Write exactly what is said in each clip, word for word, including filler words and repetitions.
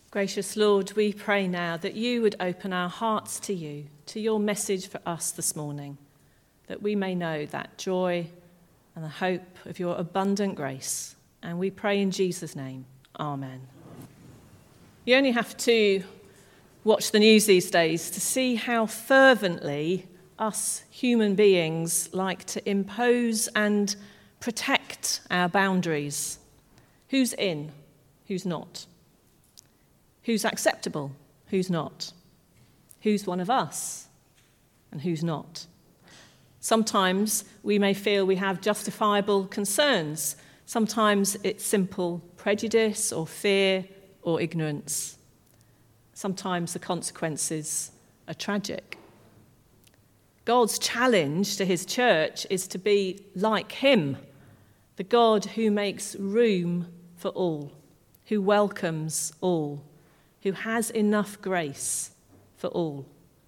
Gracious Lord, we pray now that you would open our hearts to you, to your message for us this morning, that we may know that joy and the hope of your abundant grace. And we pray in Jesus' name, amen. You only have to watch the news these days to see how fervently us human beings like to impose and protect our boundaries. Who's in, who's not? Who's acceptable, who's not? Who's one of us and who's not? Sometimes we may feel we have justifiable concerns. Sometimes it's simple prejudice or fear or ignorance. Sometimes the consequences are tragic. God's challenge to his church is to be like him, the God who makes room for all, who welcomes all, who has enough grace for all.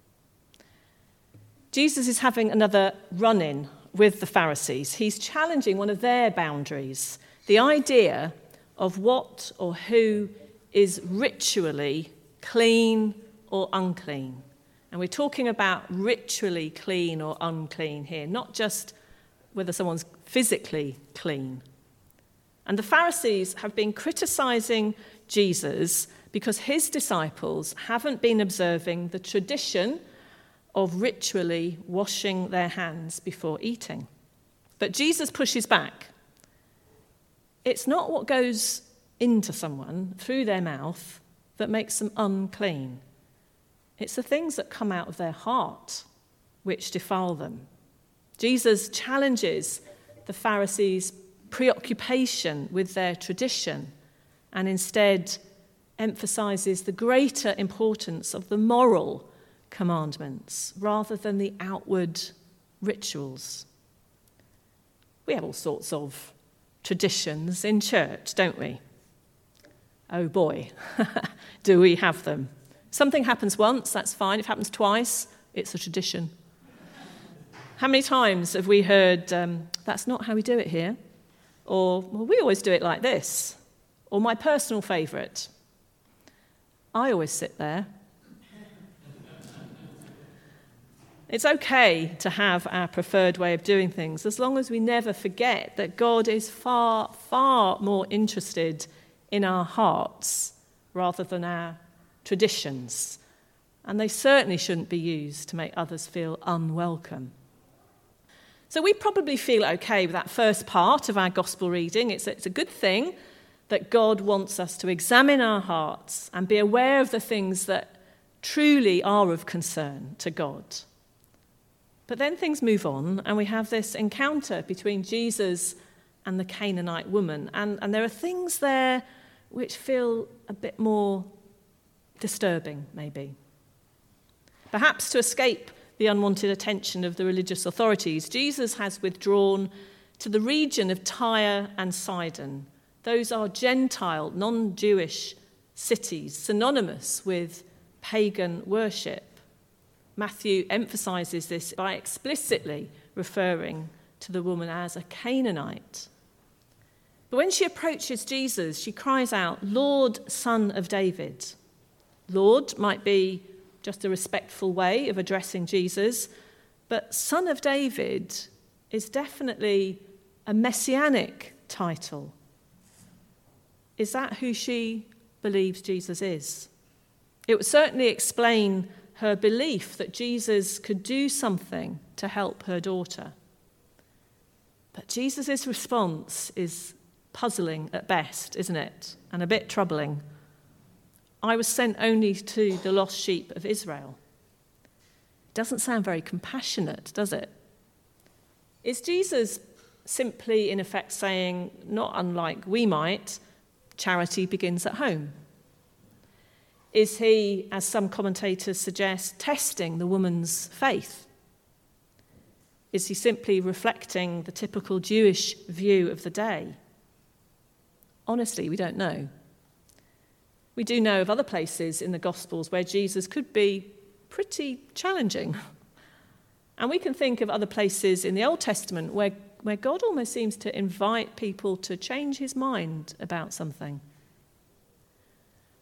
Jesus is having another run-in with the Pharisees. He's challenging one of their boundaries, the idea of what or who is ritually clean or unclean. And we're talking about ritually clean or unclean here, not just whether someone's physically clean. And the Pharisees have been criticizing Jesus because his disciples haven't been observing the tradition of ritually washing their hands before eating. But Jesus pushes back. It's not what goes into someone through their mouth that makes them unclean. It's the things that come out of their heart which defile them. Jesus challenges the Pharisees' preoccupation with their tradition and instead emphasizes the greater importance of the moral commandments rather than the outward rituals. We have all sorts of traditions in church, don't we? Oh boy, do we have them. Something happens once, that's fine. If it happens twice, it's a tradition. How many times have we heard, um, that's not how we do it here? Or, well, we always do it like this. Or my personal favourite, I always sit there. It's okay to have our preferred way of doing things as long as we never forget that God is far, far more interested in our hearts rather than our traditions. And they certainly shouldn't be used to make others feel unwelcome. So we probably feel okay with that first part of our gospel reading. It's, it's a good thing that God wants us to examine our hearts and be aware of the things that truly are of concern to God. But then things move on, and we have this encounter between Jesus and the Canaanite woman. And, and there are things there which feel a bit more disturbing, maybe. Perhaps to escape the unwanted attention of the religious authorities, Jesus has withdrawn to the region of Tyre and Sidon. Those are Gentile, non-Jewish cities, synonymous with pagan worship. Matthew emphasizes this by explicitly referring to the woman as a Canaanite. But when she approaches Jesus, she cries out, "Lord, Son of David." Lord might be just a respectful way of addressing Jesus, but Son of David is definitely a messianic title. Is that who she believes Jesus is? It would certainly explain her belief that Jesus could do something to help her daughter. But Jesus' response is puzzling at best, isn't it? And a bit troubling. I was sent only to the lost sheep of Israel. It doesn't sound very compassionate, does it? Is Jesus simply, in effect, saying, not unlike we might, charity begins at home? Is he, as some commentators suggest, testing the woman's faith? Is he simply reflecting the typical Jewish view of the day? Honestly, we don't know. We do know of other places in the Gospels where Jesus could be pretty challenging. And we can think of other places in the Old Testament where, where God almost seems to invite people to change his mind about something.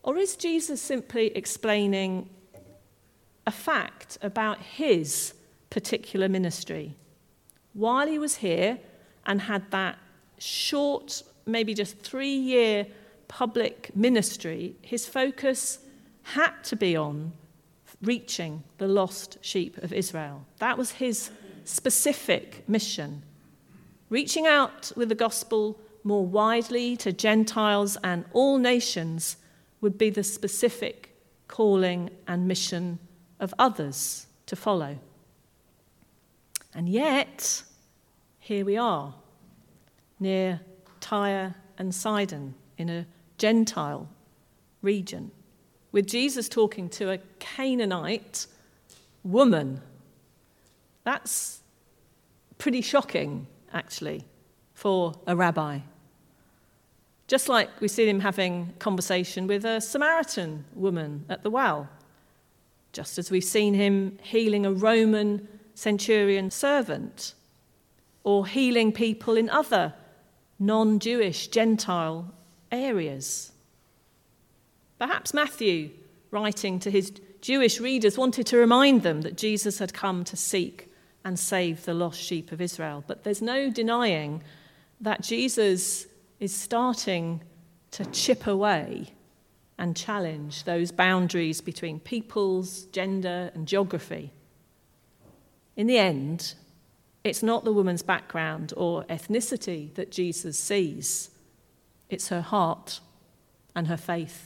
Or is Jesus simply explaining a fact about his particular ministry? While he was here and had that short, maybe just three-year public ministry, his focus had to be on reaching the lost sheep of Israel. That was his specific mission. Reaching out with the gospel more widely to Gentiles and all nations would be the specific calling and mission of others to follow. And yet, here we are, near Tyre and Sidon, in a Gentile region, with Jesus talking to a Canaanite woman. That's pretty shocking, actually, for a rabbi. Just like we see him having conversation with a Samaritan woman at the well, just as we've seen him healing a Roman centurion servant, or healing people in other non-Jewish Gentile areas. Perhaps Matthew, writing to his Jewish readers, wanted to remind them that Jesus had come to seek and save the lost sheep of Israel. But there's no denying that Jesus is starting to chip away and challenge those boundaries between peoples, gender, and geography. In the end, it's not the woman's background or ethnicity that Jesus sees. It's her heart and her faith.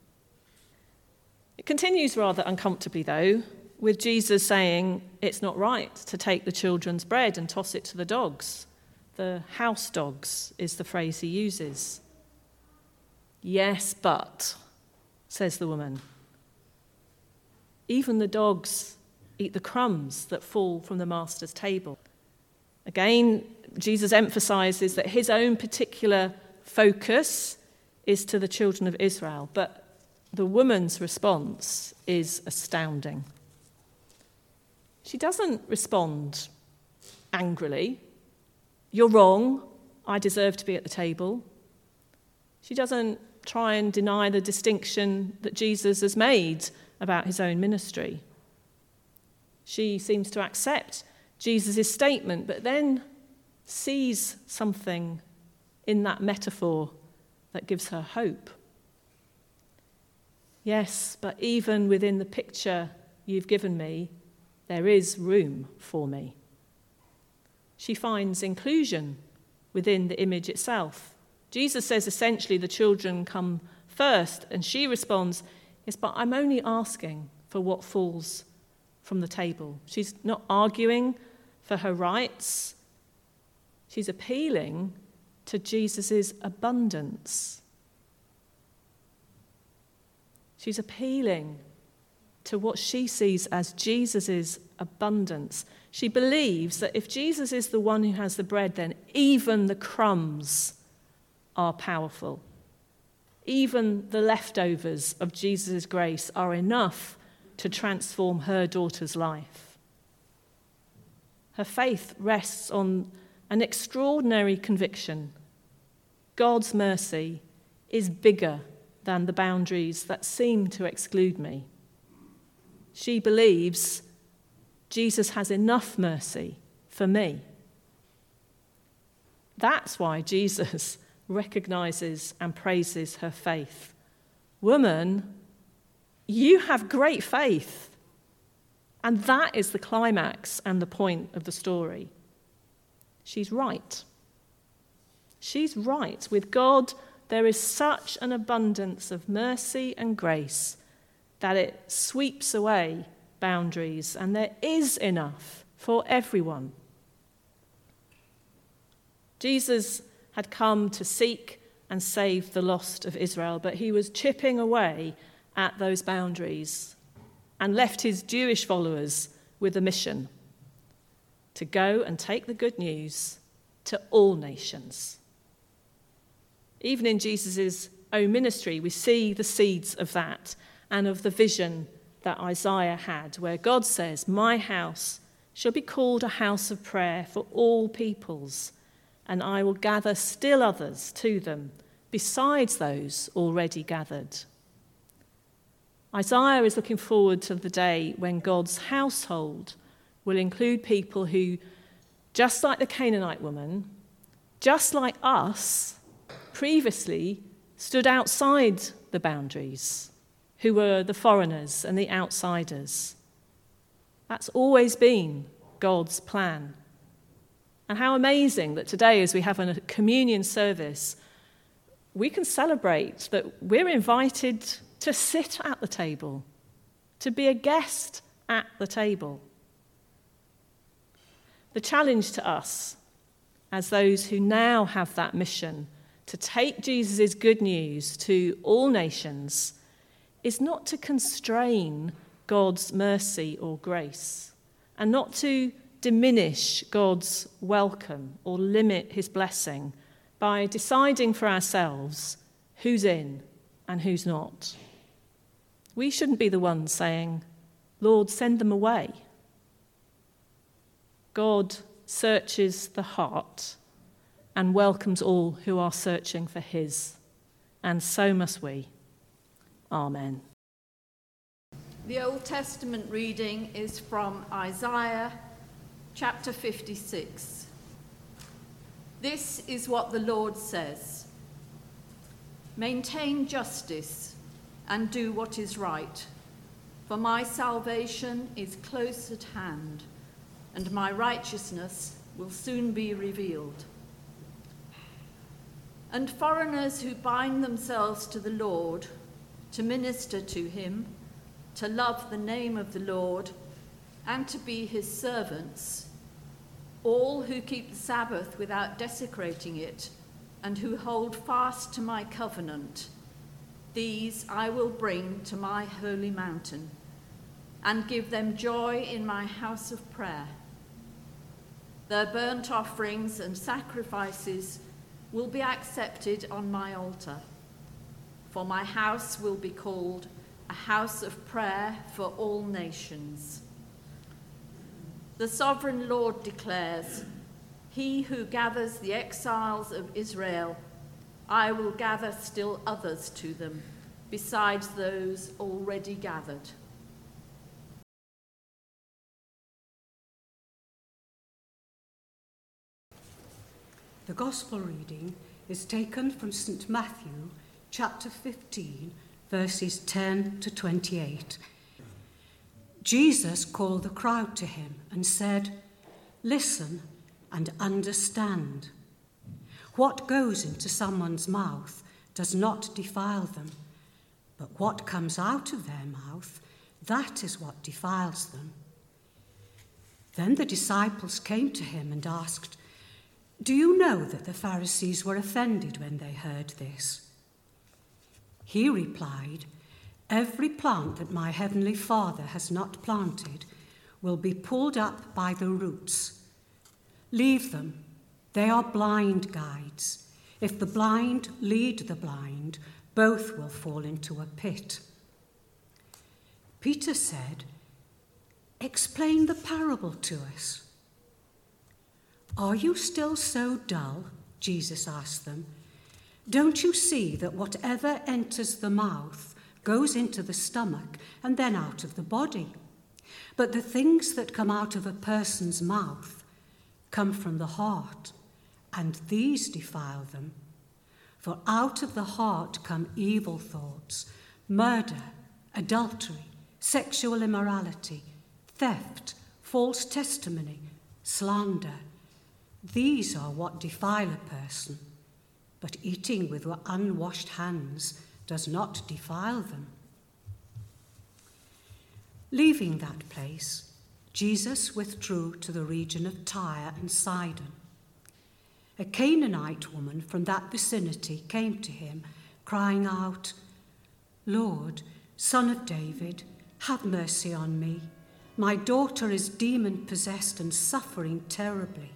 It continues rather uncomfortably, though, with Jesus saying it's not right to take the children's bread and toss it to the dogs. The house dogs is the phrase he uses. Yes, but, says the woman, even the dogs eat the crumbs that fall from the master's table. Again, Jesus emphasizes that his own particular focus is to the children of Israel, but the woman's response is astounding. She doesn't respond angrily. You're wrong, I deserve to be at the table. She doesn't try and deny the distinction that Jesus has made about his own ministry. She seems to accept Jesus' statement, but then sees something in that metaphor that gives her hope. Yes, but even within the picture you've given me, there is room for me. She finds inclusion within the image itself. Jesus says essentially the children come first, and she responds, yes, but I'm only asking for what falls from the table. She's not arguing for her rights. She's appealing to Jesus' abundance. She's appealing to what she sees as Jesus' abundance. She believes that if Jesus is the one who has the bread, then even the crumbs are powerful. Even the leftovers of Jesus' grace are enough to transform her daughter's life. Her faith rests on an extraordinary conviction. God's mercy is bigger than the boundaries that seem to exclude me. She believes Jesus has enough mercy for me. That's why Jesus recognizes and praises her faith. Woman, you have great faith. And that is the climax and the point of the story. She's right. She's right. With God, there is such an abundance of mercy and grace that it sweeps away boundaries, and there is enough for everyone. Jesus had come to seek and save the lost of Israel, but he was chipping away at those boundaries and left his Jewish followers with a mission: to go and take the good news to all nations. Even in Jesus' own ministry, we see the seeds of that and of the vision that Isaiah had, where God says, "My house shall be called a house of prayer for all peoples, and I will gather still others to them, besides those already gathered." Isaiah is looking forward to the day when God's household will include people who, just like the Canaanite woman, just like us, previously stood outside the boundaries, who were the foreigners and the outsiders. That's always been God's plan. And how amazing that today, as we have a communion service, we can celebrate that we're invited to sit at the table, to be a guest at the table. The challenge to us, as those who now have that mission to take Jesus' good news to all nations, is not to constrain God's mercy or grace, and not to diminish God's welcome or limit his blessing by deciding for ourselves who's in and who's not. We shouldn't be the ones saying, "Lord, send them away." God searches the heart and welcomes all who are searching for his, and so must we. Amen. The Old Testament reading is from Isaiah chapter fifty-six. This is what the Lord says: "Maintain justice and do what is right, for my salvation is close at hand, and my righteousness will soon be revealed. And foreigners who bind themselves to the Lord, to minister to him, to love the name of the Lord, and to be his servants, all who keep the Sabbath without desecrating it, and who hold fast to my covenant, these I will bring to my holy mountain, and give them joy in my house of prayer. Their burnt offerings and sacrifices will be accepted on my altar, for my house will be called a house of prayer for all nations. The sovereign Lord declares, he who gathers the exiles of Israel, I will gather still others to them, besides those already gathered." The Gospel reading is taken from Saint Matthew, chapter fifteen, verses ten to twenty-eight. Jesus called the crowd to him and said, "Listen and understand. What goes into someone's mouth does not defile them, but what comes out of their mouth, that is what defiles them." Then the disciples came to him and asked, "Do you know that the Pharisees were offended when they heard this?" He replied, "Every plant that my heavenly Father has not planted will be pulled up by the roots. Leave them. They are blind guides. If the blind lead the blind, both will fall into a pit." Peter said, "Explain the parable to us." "Are you still so dull?" Jesus asked them. "Don't you see that whatever enters the mouth goes into the stomach and then out of the body? But the things that come out of a person's mouth come from the heart, and these defile them. For out of the heart come evil thoughts, murder, adultery, sexual immorality, theft, false testimony, slander. These are what defile a person, but eating with unwashed hands does not defile them." Leaving that place, Jesus withdrew to the region of Tyre and Sidon. A Canaanite woman from that vicinity came to him, crying out, "Lord, Son of David, have mercy on me. My daughter is demon-possessed and suffering terribly."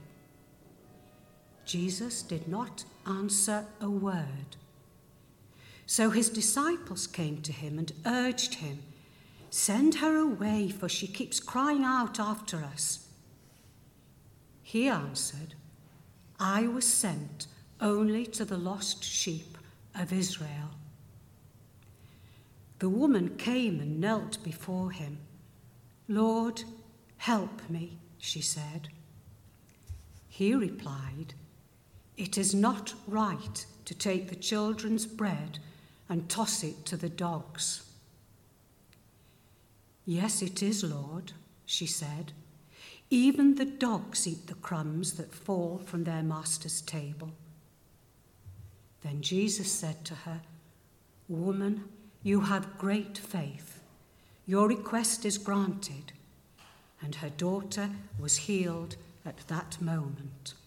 Jesus did not answer a word. So his disciples came to him and urged him, "Send her away, for she keeps crying out after us." He answered, "I was sent only to the lost sheep of Israel." The woman came and knelt before him. "Lord, help me," she said. He replied, "It is not right to take the children's bread and toss it to the dogs." "Yes, it is, Lord," she said. "Even the dogs eat the crumbs that fall from their master's table." Then Jesus said to her, "Woman, you have great faith. Your request is granted." And her daughter was healed at that moment.